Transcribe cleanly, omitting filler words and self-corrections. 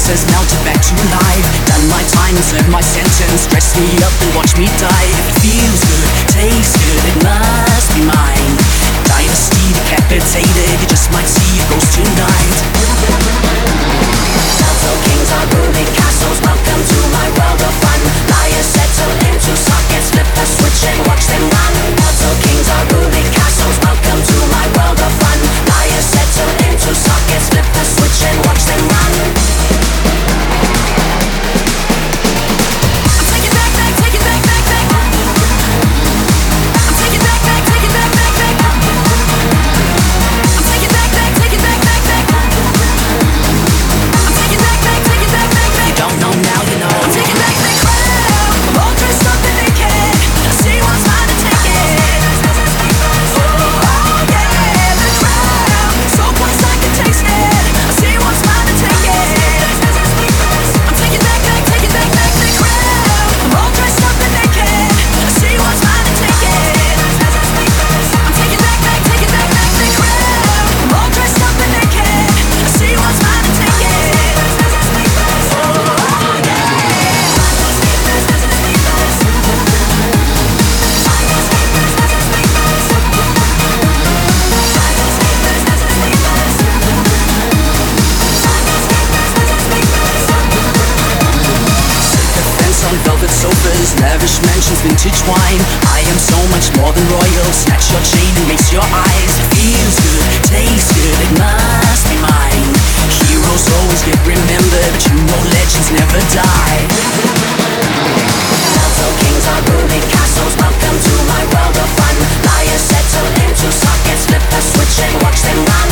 senses melted back to life. Done my time and served my sentence. Dress me up and watch me die. If it feels good, tastes good, it must be mine. Dynasty decapitated, you just might see a ghost tonight. Delta kings are ruling castles, welcome to my world of fun. Liars settle into sockets, flip the switch and watch them run. Delta kings are ruling castles, welcome to my world of fun. Liars settle into sockets, flip the switch and watch them run. I'm taking back, back, taking back, back, back. I'm taking back, back, taking back, back, back. I'm taking back, back, taking back, back, back. I'm taking back, back, taking back, back, back. You don't know now, you know. I'm taking back the crown. I'm all dressed up and naked. I see what's mine to take it. Oh yeah, the crown. So close I can taste it. I see what's mine to take it. I'm taking back, back, taking back, back the crown. I'm all dressed up and naked. I see what's mine to take it. I'm taking back, back, taking back, back the crown. I'm all dressed up and naked. I see what's mine to take it. On velvet sofas, lavish mansions, vintage wine. I am so much more than royal. Snatch your chain and race your eyes. It feels good, tastes good, it must be mine. Heroes always get remembered, but you know legends never die. Delta kings are ruling castles, welcome to my world of fun. Liars settle into sockets, flip the switch and watch them run.